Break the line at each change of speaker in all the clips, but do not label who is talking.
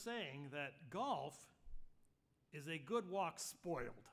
saying that golf is a good walk spoiled.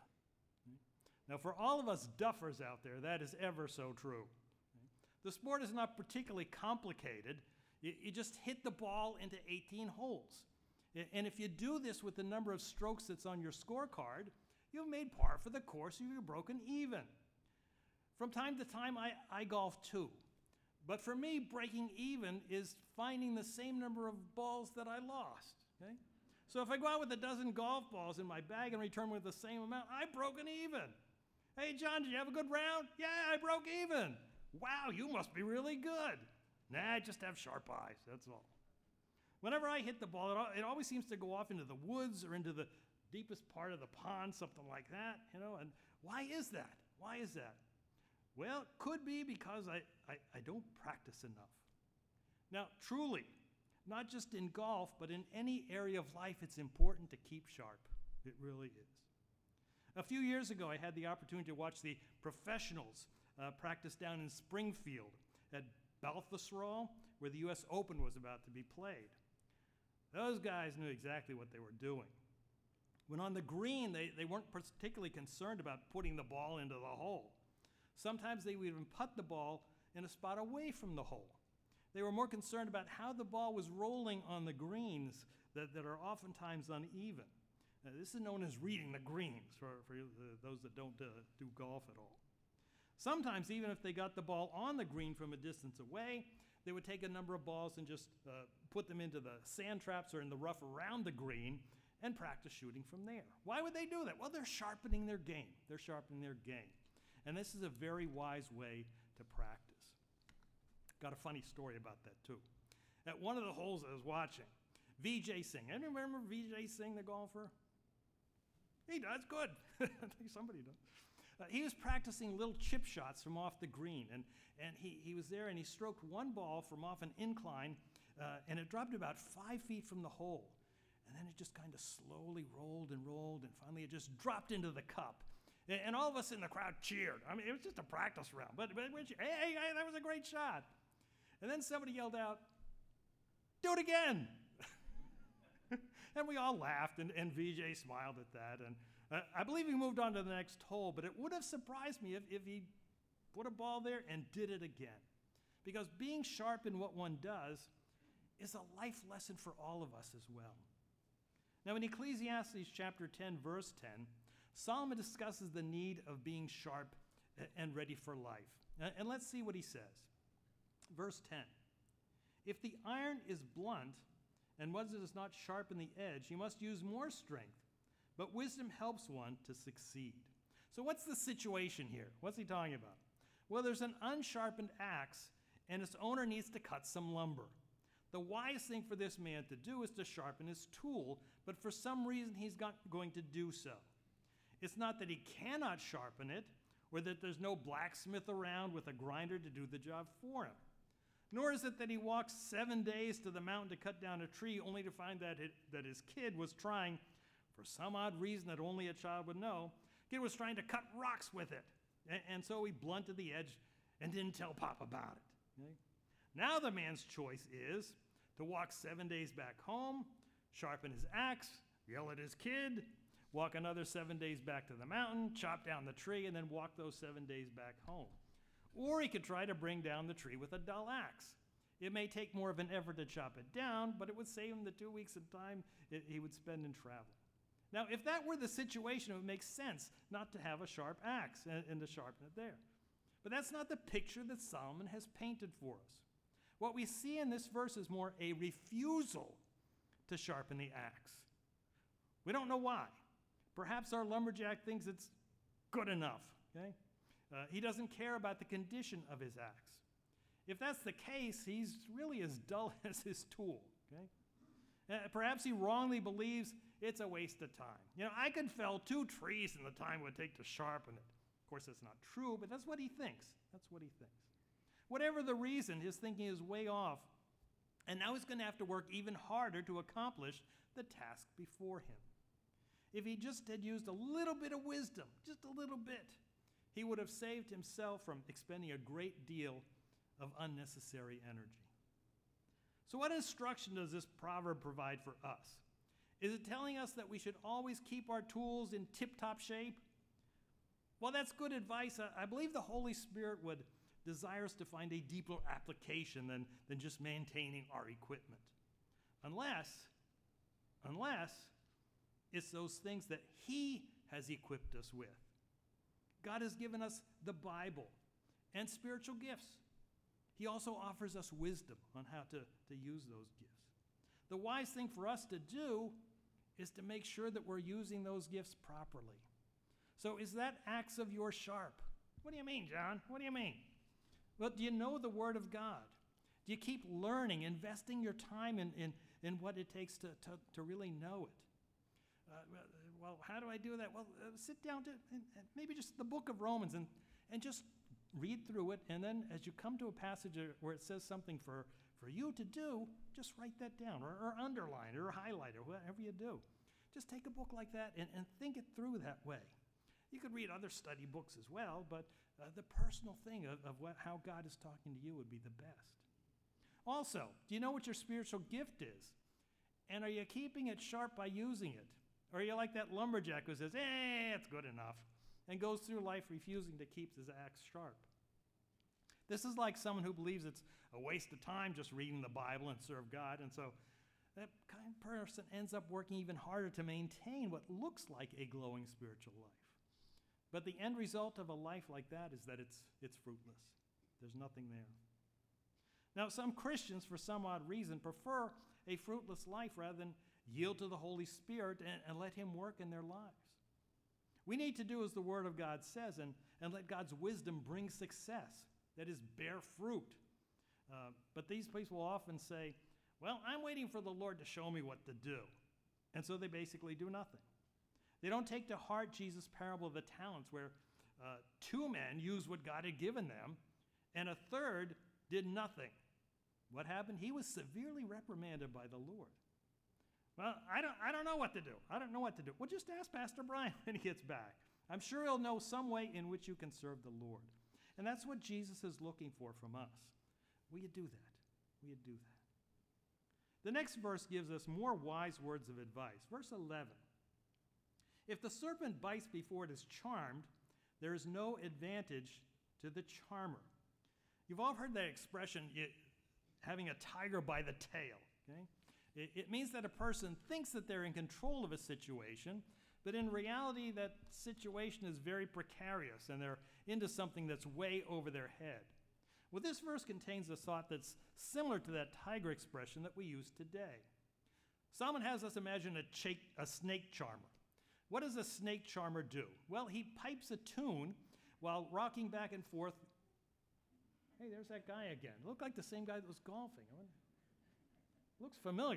Now, for all of us duffers out there, that is ever so true. The sport is not particularly complicated. You just hit the ball into 18 holes. And if you do this with the number of strokes that's on your scorecard, you've made par for the course or you've broken even. From time to time, I golf too. But for me, breaking even is finding the same number of balls that I lost. Okay? So if I go out with a dozen golf balls in my bag and return with the same amount, I've broken even. Hey, John, did you have a good round? Yeah, I broke even. Wow, you must be really good. Nah, I just have sharp eyes, that's all. Whenever I hit the ball, it always seems to go off into the woods or into the deepest part of the pond, something like that, and why is that? Why is that? Well, it could be because I don't practice enough. Now, truly, not just in golf, but in any area of life, it's important to keep sharp. It really is. A few years ago, I had the opportunity to watch the professionals practice down in Springfield at Baltusrol, where the U.S. Open was about to be played. Those guys knew exactly what they were doing. When on the green, they weren't particularly concerned about putting the ball into the hole. Sometimes they would even putt the ball in a spot away from the hole. They were more concerned about how the ball was rolling on the greens that are oftentimes uneven. This is known as reading the greens for those that don't do golf at all. Sometimes, even if they got the ball on the green from a distance away, they would take a number of balls and just put them into the sand traps or in the rough around the green and practice shooting from there. Why would they do that? Well, they're sharpening their game. They're sharpening their game. And this is a very wise way to practice. Got a funny story about that, too. At one of the holes I was watching, Vijay Singh. Anyone remember Vijay Singh, the golfer? He does, good. I think somebody does. He was practicing little chip shots from off the green, and he was there, and he stroked one ball from off an incline, and it dropped about 5 feet from the hole. And then it just kind of slowly rolled, and finally it just dropped into the cup. And all of us in the crowd cheered. I mean, it was just a practice round, but hey, that was a great shot. And then somebody yelled out, "Do it again!" And we all laughed, and Vijay smiled at that. And I believe he moved on to the next hole, but it would have surprised me if he put a ball there and did it again. Because being sharp in what one does is a life lesson for all of us as well. Now, in Ecclesiastes chapter 10, verse 10, Solomon discusses the need of being sharp and ready for life. And let's see what he says. Verse 10, "If the iron is blunt, and one does not sharpen the edge, you must use more strength. But wisdom helps one to succeed." So what's the situation here? What's he talking about? Well, there's an unsharpened axe, and its owner needs to cut some lumber. The wise thing for this man to do is to sharpen his tool, but for some reason he's not going to do so. It's not that he cannot sharpen it, or that there's no blacksmith around with a grinder to do the job for him. Nor is it that he walked 7 days to the mountain to cut down a tree only to find that his kid was trying, for some odd reason that only a child would know, kid was trying to cut rocks with it. And so he blunted the edge and didn't tell Pop about it. Okay? Now the man's choice is to walk 7 days back home, sharpen his axe, yell at his kid, walk another 7 days back to the mountain, chop down the tree, and then walk those 7 days back home. Or he could try to bring down the tree with a dull axe. It may take more of an effort to chop it down, but it would save him the 2 weeks of time he would spend in travel. Now, if that were the situation, it would make sense not to have a sharp axe and to sharpen it there. But that's not the picture that Solomon has painted for us. What we see in this verse is more a refusal to sharpen the axe. We don't know why. Perhaps our lumberjack thinks it's good enough, okay? He doesn't care about the condition of his axe. If that's the case, he's really as dull as his tool, okay? Perhaps he wrongly believes it's a waste of time. I could fell 2 trees in the time it would take to sharpen it. Of course, that's not true, but that's what he thinks. That's what he thinks. Whatever the reason, his thinking is way off, and now he's going to have to work even harder to accomplish the task before him. If he just had used a little bit of wisdom, just a little bit, he would have saved himself from expending a great deal of unnecessary energy. So what instruction does this proverb provide for us? Is it telling us that we should always keep our tools in tip-top shape? Well, that's good advice. I believe the Holy Spirit would desire us to find a deeper application than just maintaining our equipment. Unless it's those things that He has equipped us with. God has given us the Bible and spiritual gifts. He also offers us wisdom on how to use those gifts. The wise thing for us to do is to make sure that we're using those gifts properly. So is that axe of yours sharp? What do you mean, John? What do you mean? Well, do you know the Word of God? Do you keep learning, investing your time in what it takes to really know it? Well, how do I do that? Well, sit down to maybe just the book of Romans and just read through it. And then as you come to a passage where it says something for you to do, just write that down or underline it or highlight it, whatever you do. Just take a book like that and think it through that way. You could read other study books as well, but the personal thing of how God is talking to you would be the best. Also, do you know what your spiritual gift is? And are you keeping it sharp by using it? Or are you like that lumberjack who says, it's good enough, and goes through life refusing to keep his axe sharp? This is like someone who believes it's a waste of time just reading the Bible and serve God, and so that kind of person ends up working even harder to maintain what looks like a glowing spiritual life. But the end result of a life like that is that it's fruitless. There's nothing there. Now, some Christians, for some odd reason, prefer a fruitless life rather than yield to the Holy Spirit and let Him work in their lives. We need to do as the Word of God says and let God's wisdom bring success, that is, bear fruit. But these people often say, well, I'm waiting for the Lord to show me what to do. And so they basically do nothing. They don't take to heart Jesus' parable of the talents, where 2 men used what God had given them, and a third did nothing. What happened? He was severely reprimanded by the Lord. Well, I don't know what to do. I don't know what to do. Well, just ask Pastor Brian when he gets back. I'm sure he'll know some way in which you can serve the Lord. And that's what Jesus is looking for from us. Will you do that? Will you do that? The next verse gives us more wise words of advice. Verse 11. If the serpent bites before it is charmed, there is no advantage to the charmer. You've all heard that expression, having a tiger by the tail. Okay? It means that a person thinks that they're in control of a situation, but in reality that situation is very precarious and they're into something that's way over their head. Well, this verse contains a thought that's similar to that tiger expression that we use today. Solomon has us imagine a snake charmer. What does a snake charmer do? Well, he pipes a tune while rocking back and forth. Hey, there's that guy again. Looked like the same guy that was golfing. Looks familiar.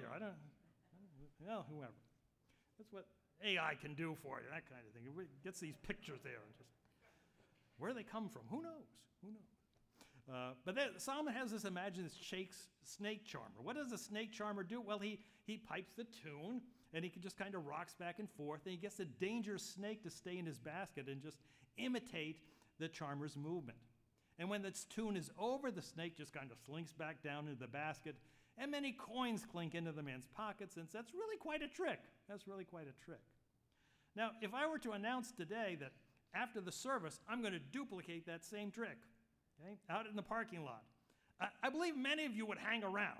Well, whoever. That's what AI can do for you, that kind of thing. It gets these pictures there and just, where they come from, who knows? Who knows? But Solomon has this imagined snake charmer. What does a snake charmer do? Well, he pipes the tune, and he just kind of rocks back and forth, and he gets a dangerous snake to stay in his basket and just imitate the charmer's movement. And when the tune is over, the snake just kind of slinks back down into the basket, and many coins clink into the man's pockets, and that's really quite a trick. That's really quite a trick. Now, if I were to announce today that after the service, I'm going to duplicate that same trick, okay, out in the parking lot, I believe many of you would hang around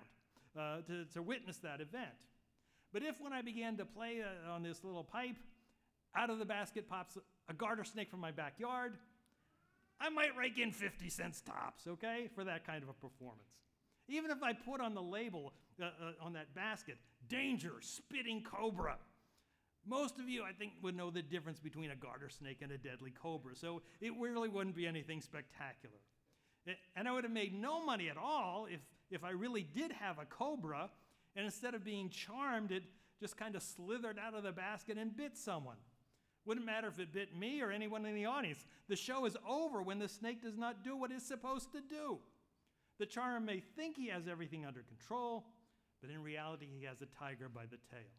to witness that event. But if when I began to play on this little pipe, out of the basket pops a garter snake from my backyard, I might rake in 50 cents tops, okay, for that kind of a performance. Even if I put on the label on that basket, danger, spitting cobra, most of you, I think, would know the difference between a garter snake and a deadly cobra, so it really wouldn't be anything spectacular. And I would have made no money at all if I really did have a cobra, and instead of being charmed, it just kind of slithered out of the basket and bit someone. Wouldn't matter if it bit me or anyone in the audience. The show is over when the snake does not do what it's supposed to do. The charmer may think he has everything under control, but in reality, he has a tiger by the tail.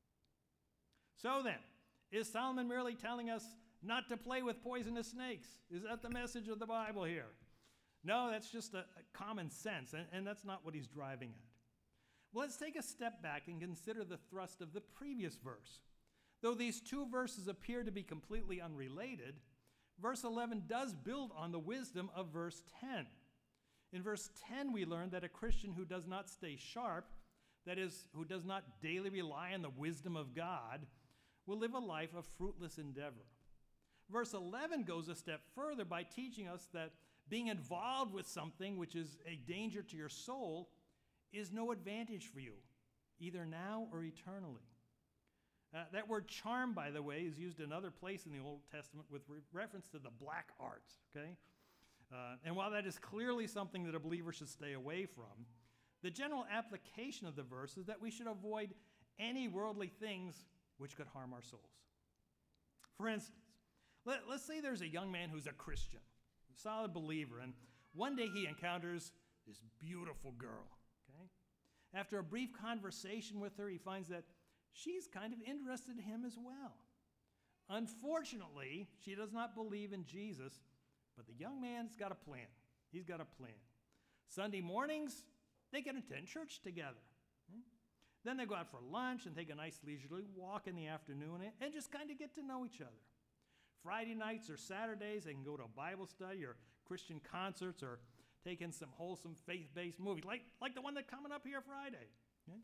So then, is Solomon merely telling us not to play with poisonous snakes? Is that the message of the Bible here? No, that's just a common sense, and that's not what he's driving at. Well, let's take a step back and consider the thrust of the previous verse. Though these two verses appear to be completely unrelated, verse 11 does build on the wisdom of verse 10. In verse 10, we learn that a Christian who does not stay sharp, that is, who does not daily rely on the wisdom of God, will live a life of fruitless endeavor. Verse 11 goes a step further by teaching us that being involved with something which is a danger to your soul is no advantage for you, either now or eternally. That word charm, by the way, is used another place in the Old Testament with reference to the black arts, okay? And while that is clearly something that a believer should stay away from, the general application of the verse is that we should avoid any worldly things which could harm our souls. For instance, let's say there's a young man who's a Christian, a solid believer, and one day he encounters this beautiful girl, okay? After a brief conversation with her, he finds that she's kind of interested in him as well. Unfortunately, she does not believe in Jesus, but the young man's got a plan. He's got a plan. Sunday mornings, they can attend church together. Then they go out for lunch and take a nice leisurely walk in the afternoon and just kind of get to know each other. Friday nights or Saturdays, they can go to a Bible study or Christian concerts or take in some wholesome faith-based movies, like the one that's coming up here Friday. Okay?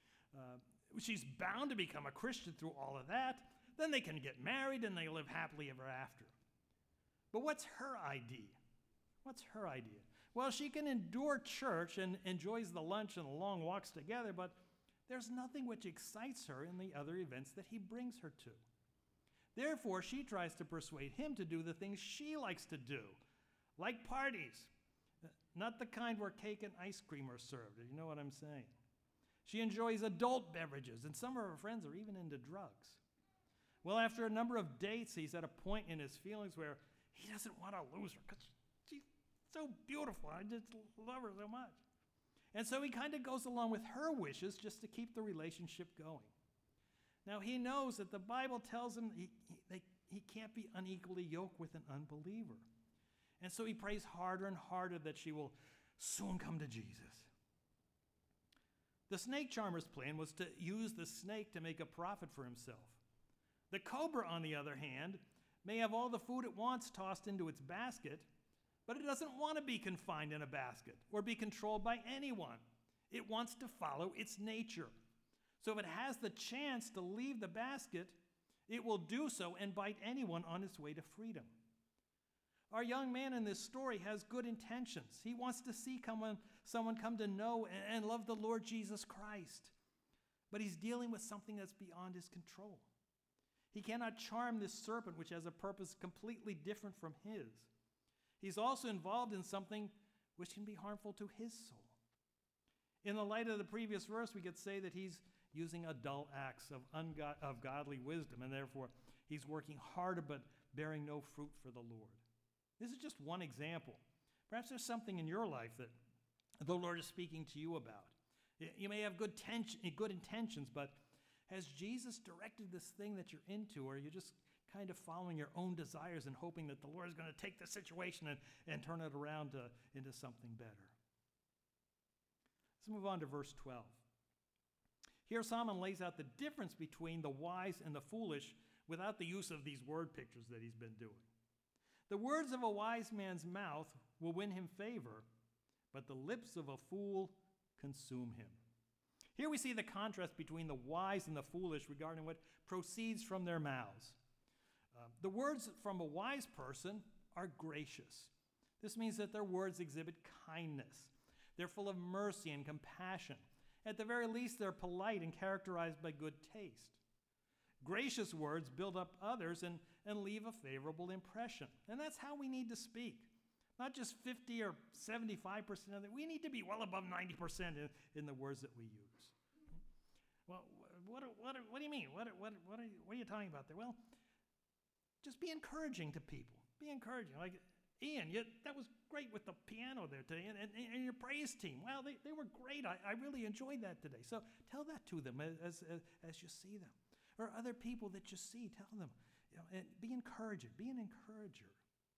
She's bound to become a Christian through all of that. Then they can get married and they live happily ever after. But what's her idea? What's her idea? Well, she can endure church and enjoys the lunch and the long walks together, but there's nothing which excites her in the other events that he brings her to. Therefore, she tries to persuade him to do the things she likes to do, like parties, not the kind where cake and ice cream are served. You know what I'm saying? She enjoys adult beverages, and some of her friends are even into drugs. Well, after a number of dates, he's at a point in his feelings where he doesn't want to lose her because she's so beautiful. I just love her so much. And so he kind of goes along with her wishes just to keep the relationship going. Now, he knows that the Bible tells him he can't be unequally yoked with an unbeliever. And so he prays harder and harder that she will soon come to Jesus. The snake charmer's plan was to use the snake to make a profit for himself. The cobra, on the other hand, may have all the food it wants tossed into its basket, but it doesn't want to be confined in a basket or be controlled by anyone. It wants to follow its nature. So if it has the chance to leave the basket, it will do so and bite anyone on its way to freedom. Our young man in this story has good intentions. He wants to see someone come to know and love the Lord Jesus Christ. But he's dealing with something that's beyond his control. He cannot charm this serpent, which has a purpose completely different from his. He's also involved in something which can be harmful to his soul. In the light of the previous verse, we could say that he's using adult acts of godly wisdom, and therefore he's working harder but bearing no fruit for the Lord. This is just one example. Perhaps there's something in your life that the Lord is speaking to you about. You may have good intentions, but has Jesus directed this thing that you're into, or are you just kind of following your own desires and hoping that the Lord is going to take the situation and turn it around into something better? Let's move on to verse 12. Here Solomon lays out the difference between the wise and the foolish without the use of these word pictures that he's been doing. The words of a wise man's mouth will win him favor, but the lips of a fool consume him. Here we see the contrast between the wise and the foolish regarding what proceeds from their mouths. The words from a wise person are gracious. This means that their words exhibit kindness. They're full of mercy and compassion. At the very least, they're polite and characterized by good taste. Gracious words build up others and leave a favorable impression. And that's how we need to speak. Not just 50 or 75% of it. We need to be well above 90% in the words that we use. Well, what do you mean? What are you talking about there? Well, just be encouraging to people. Be encouraging. Like, Ian, that was great with the piano there today, and your praise team. Well, they were great. I really enjoyed that today. So tell that to them as you see them. Or other people that you see, tell them. And be encouraging. Be an encourager.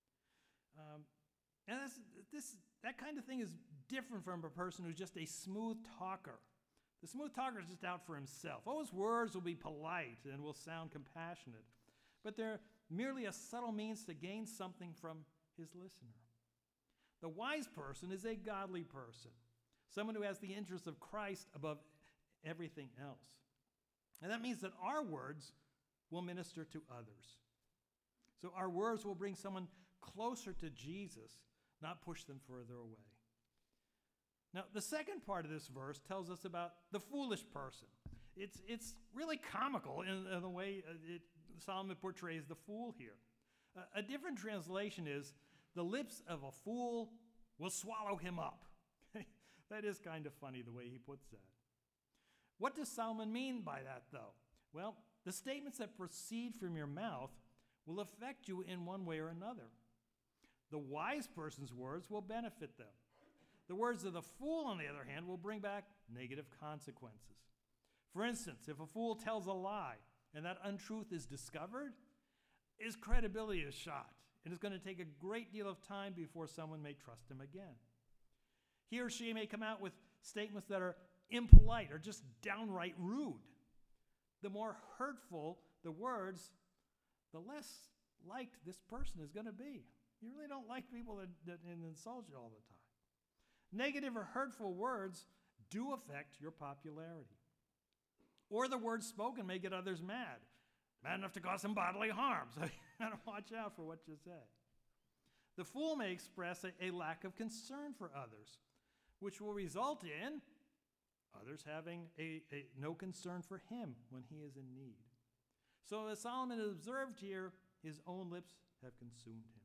And that kind of thing is different from a person who's just a smooth talker. The smooth talker is just out for himself. Oh, his words will be polite and will sound compassionate, but they're merely a subtle means to gain something from his listener. The wise person is a godly person, someone who has the interests of Christ above everything else. And that means that our words will minister to others. So our words will bring someone closer to Jesus, not push them further away. Now, the second part of this verse tells us about the foolish person. It's really comical in the way Solomon portrays the fool here. A different translation is, the lips of a fool will swallow him up. That is kind of funny the way he puts that. What does Solomon mean by that, though? Well, the statements that proceed from your mouth will affect you in one way or another. The wise person's words will benefit them. The words of the fool, on the other hand, will bring back negative consequences. For instance, if a fool tells a lie and that untruth is discovered, his credibility is shot, and it's going to take a great deal of time before someone may trust him again. He or she may come out with statements that are impolite or just downright rude. The more hurtful the words, the less liked this person is going to be. You really don't like people that insult you all the time. Negative or hurtful words do affect your popularity. Or the words spoken may get others mad enough to cause some bodily harm. So you gotta watch out for what you say. The fool may express a lack of concern for others, which will result in others having no concern for him when he is in need. So as Solomon observed here, his own lips have consumed him.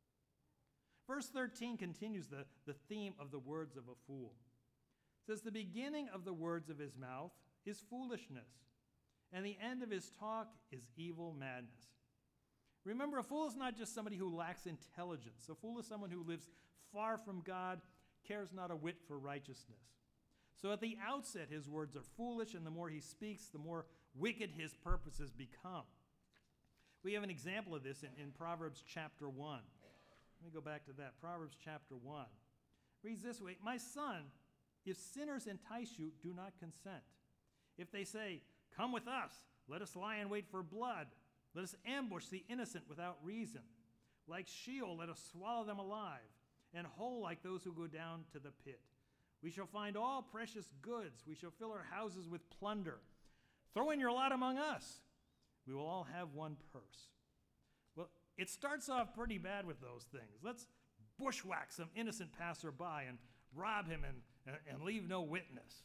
Verse 13 continues the theme of the words of a fool. It says, the beginning of the words of his mouth is foolishness, and the end of his talk is evil madness. Remember, a fool is not just somebody who lacks intelligence. A fool is someone who lives far from God, cares not a whit for righteousness. So at the outset, his words are foolish, and the more he speaks, the more wicked his purposes become. We have an example of this in Proverbs chapter 1. Let me go back to that. Proverbs chapter 1. Reads this way, my son, if sinners entice you, do not consent. If they say, come with us, let us lie in wait for blood. Let us ambush the innocent without reason. Like Sheol, let us swallow them alive, and whole like those who go down to the pit. We shall find all precious goods. We shall fill our houses with plunder. Throw in your lot among us. We will all have one purse. Well, it starts off pretty bad with those things. Let's bushwhack some innocent passerby and rob him and leave no witness.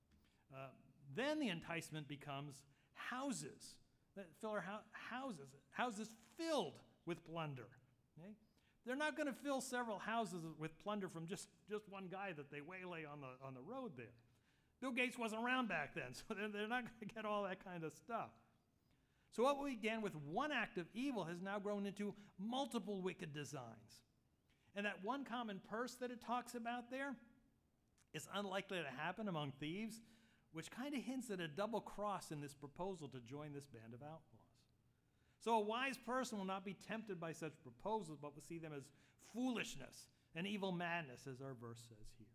Then the enticement becomes houses. Fill our houses filled with plunder. Okay? They're not going to fill several houses with plunder from just one guy that they waylay on the road there. Bill Gates wasn't around back then, so they're not going to get all that kind of stuff. So what began with one act of evil has now grown into multiple wicked designs. And that one common purse that it talks about there is unlikely to happen among thieves, which kind of hints at a double cross in this proposal to join this band of outlaws. So a wise person will not be tempted by such proposals, but will see them as foolishness and evil madness, as our verse says here.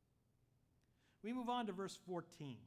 We move on to verse 14.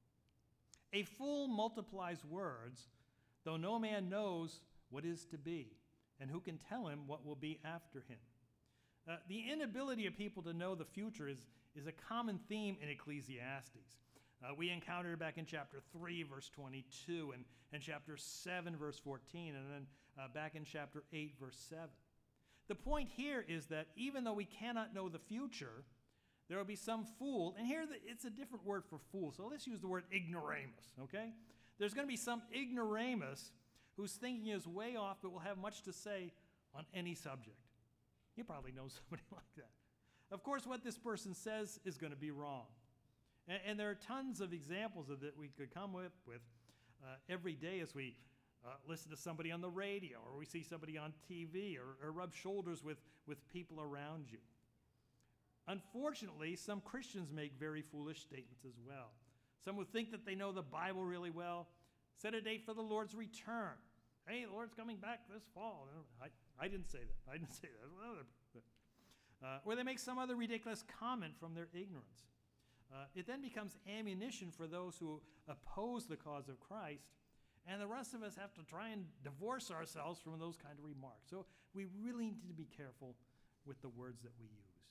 A fool multiplies words, though no man knows what is to be, and who can tell him what will be after him. The inability of people to know the future is a common theme in Ecclesiastes. We encountered it back in chapter 3, verse 22, and chapter 7, verse 14, and then back in chapter 8, verse 7. The point here is that even though we cannot know the future, there will be some fool, and here it's a different word for fool, so let's use the word ignoramus, okay? There's going to be some ignoramus whose thinking is way off but will have much to say on any subject. You probably know somebody like that. Of course, what this person says is going to be wrong. And there are tons of examples of that we could come with every day as we listen to somebody on the radio, or we see somebody on TV, or rub shoulders with people around you. Unfortunately, some Christians make very foolish statements as well. Some would think that they know the Bible really well, set a date for the Lord's return. Hey, the Lord's coming back this fall. I didn't say that. I didn't say that. Or they make some other ridiculous comment from their ignorance. It then becomes ammunition for those who oppose the cause of Christ, and the rest of us have to try and divorce ourselves from those kind of remarks. So we really need to be careful with the words that we use.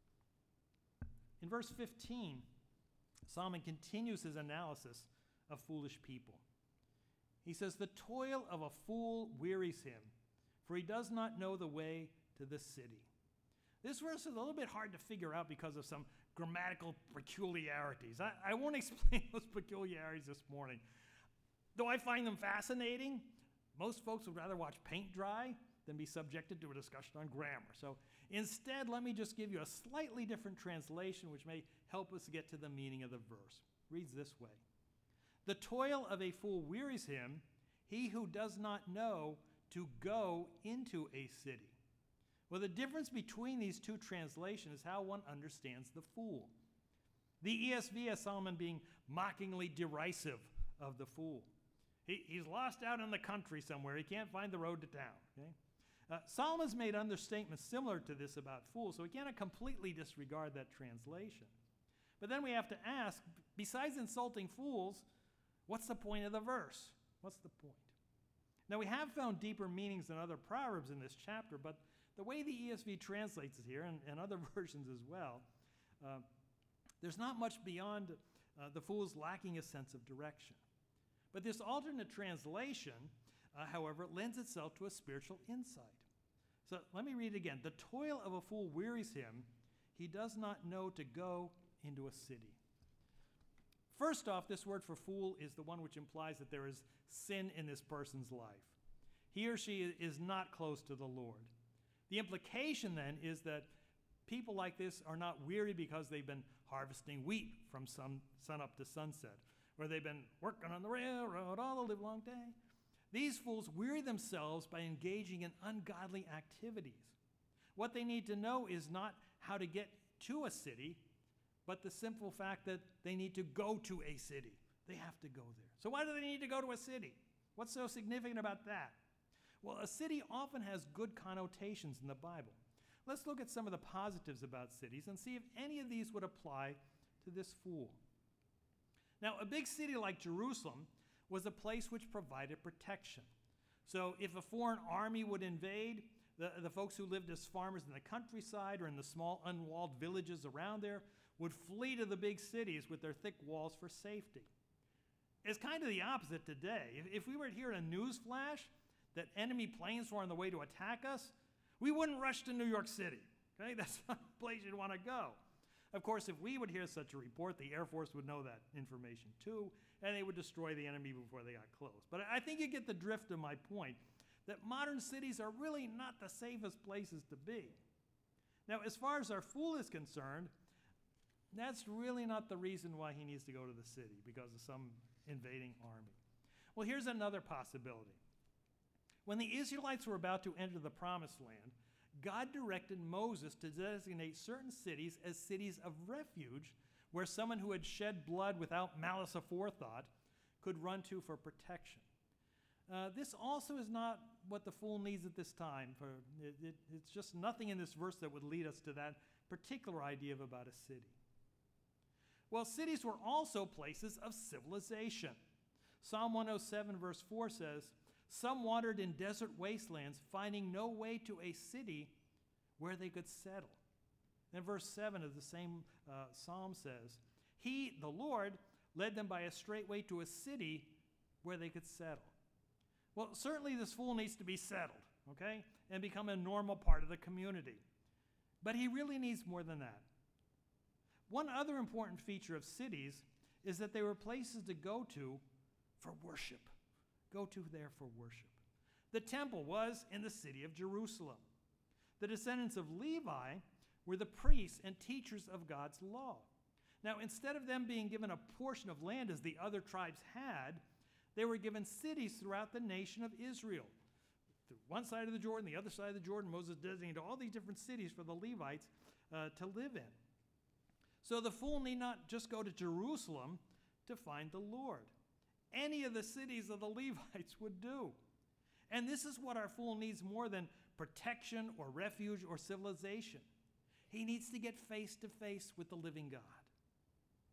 In verse 15, Solomon continues his analysis of foolish people. He says, "The toil of a fool wearies him, for he does not know the way to the city." This verse is a little bit hard to figure out because of some grammatical peculiarities. I won't explain those peculiarities this morning. Though I find them fascinating, most folks would rather watch paint dry than be subjected to a discussion on grammar. So instead, let me just give you a slightly different translation which may help us get to the meaning of the verse. It reads this way: "The toil of a fool wearies him, he who does not know to go into a city." Well, the difference between these two translations is how one understands the fool. The ESV has Solomon being mockingly derisive of the fool. He's lost out in the country somewhere. He can't find the road to town. Okay? Solomon's made understatements similar to this about fools, so we cannot completely disregard that translation. But then we have to ask, besides insulting fools, what's the point of the verse? What's the point? Now, we have found deeper meanings in other proverbs in this chapter, but the way the ESV translates it here, and other versions as well, there's not much beyond the fool's lacking a sense of direction. But this alternate translation, however, lends itself to a spiritual insight. So let me read it again. "The toil of a fool wearies him. He does not know to go into a city." First off, this word for fool is the one which implies that there is sin in this person's life. He or she is not close to the Lord. The implication then is that people like this are not weary because they've been harvesting wheat from sun up to sunset, or they've been working on the railroad all the livelong day. These fools weary themselves by engaging in ungodly activities. What they need to know is not how to get to a city, but the simple fact that they need to go to a city. They have to go there. So why do they need to go to a city? What's so significant about that? Well, a city often has good connotations in the Bible. Let's look at some of the positives about cities and see if any of these would apply to this fool. Now, a big city like Jerusalem was a place which provided protection. So if a foreign army would invade, the folks who lived as farmers in the countryside or in the small unwalled villages around there would flee to the big cities with their thick walls for safety. It's kind of the opposite today. If we were to hear in a news flash that enemy planes were on the way to attack us, we wouldn't rush to New York City. Okay? That's not a place you'd want to go. Of course, if we would hear such a report, the Air Force would know that information too, and they would destroy the enemy before they got close. But I think you get the drift of my point, that modern cities are really not the safest places to be. Now, as far as our fool is concerned, that's really not the reason why he needs to go to the city, because of some invading army. Well, here's another possibility. When the Israelites were about to enter the Promised Land, God directed Moses to designate certain cities as cities of refuge where someone who had shed blood without malice aforethought could run to for protection. This also is not what the fool needs at this time. It's just nothing in this verse that would lead us to that particular idea about a city. Well, cities were also places of civilization. Psalm 107 verse 4 says, "Some wandered in desert wastelands, finding no way to a city where they could settle." And verse 7 of the same psalm says, "He, the Lord, led them by a straight way to a city where they could settle." Well, certainly this fool needs to be settled, okay, and become a normal part of the community. But he really needs more than that. One other important feature of cities is that they were places to go to for worship. Go to there for worship. The temple was in the city of Jerusalem. The descendants of Levi were the priests and teachers of God's law. Now, instead of them being given a portion of land as the other tribes had, they were given cities throughout the nation of Israel. To one side of the Jordan, the other side of the Jordan, Moses designated all these different cities for the Levites to live in. So the fool need not just go to Jerusalem to find the Lord. Any of the cities of the Levites would do. And this is what our fool needs more than protection or refuge or civilization. He needs to get face to face with the living God.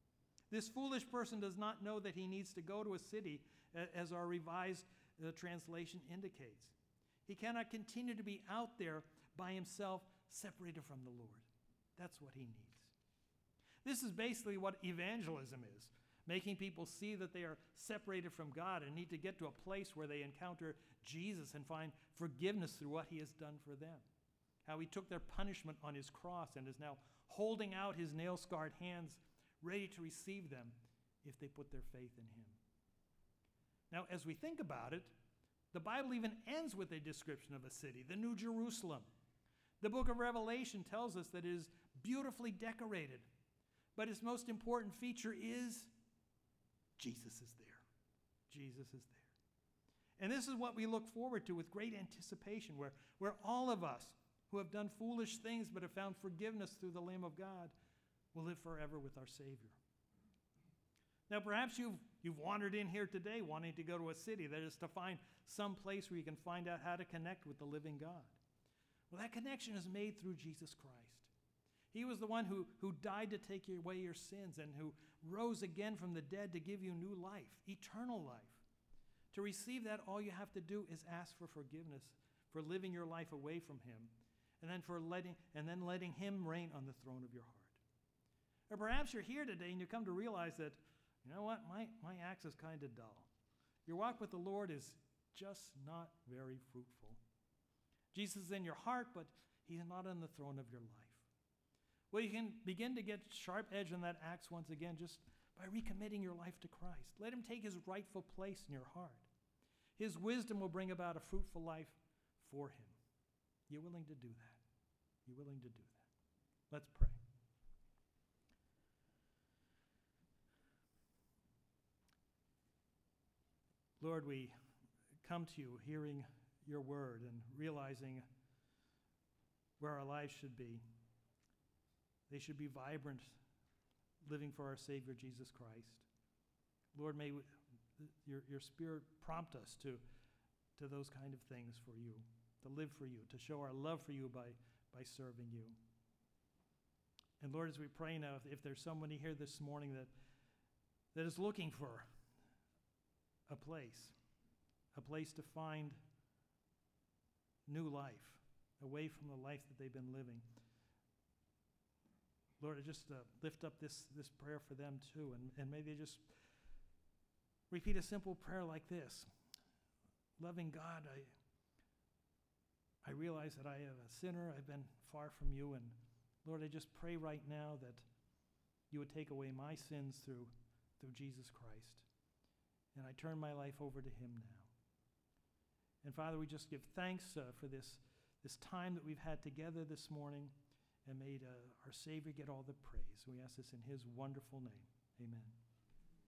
This foolish person does not know that he needs to go to a city, as our revised translation indicates. He cannot continue to be out there by himself, separated from the Lord. That's what he needs. This is basically what evangelism is, making people see that they are separated from God and need to get to a place where they encounter Jesus and find forgiveness through what he has done for them. How he took their punishment on his cross and is now holding out his nail-scarred hands, ready to receive them if they put their faith in him. Now, as we think about it, the Bible even ends with a description of a city, the New Jerusalem. The book of Revelation tells us that it is beautifully decorated, but its most important feature is Jesus is there. Jesus is there. And this is what we look forward to with great anticipation, where all of us who have done foolish things but have found forgiveness through the Lamb of God will live forever with our Savior. Now, perhaps you've wandered in here today wanting to go to a city, that is to find some place where you can find out how to connect with the living God. Well, that connection is made through Jesus Christ. He was the one who died to take away your sins and who rose again from the dead to give you new life, eternal life. To receive that, all you have to do is ask for forgiveness for living your life away from him, and then letting him reign on the throne of your heart. Or perhaps you're here today and you come to realize that, you know what, my axe is kind of dull. Your walk with the Lord is just not very fruitful. Jesus is in your heart, but he's not on the throne of your life. Well, you can begin to get sharp edge on that axe once again just by recommitting your life to Christ. Let him take his rightful place in your heart. His wisdom will bring about a fruitful life for him. You willing to do that? You willing to do that? Let's pray. Lord, we come to you hearing your word and realizing where our lives should be. They should be vibrant, living for our Savior, Jesus Christ. Lord, may your Spirit prompt us to those kind of things for you, to live for you, to show our love for you by serving you. And Lord, as we pray now, if there's somebody here this morning that is looking for a place to find new life, away from the life that they've been living, Lord, I just lift up this prayer for them too, and may they just repeat a simple prayer like this. Loving God, I realize that I am a sinner. I've been far from you, and Lord, I just pray right now that you would take away my sins through Jesus Christ. And I turn my life over to him now. And Father, we just give thanks for this time that we've had together this morning. And may our Savior get all the praise. We ask this in his wonderful name. Amen.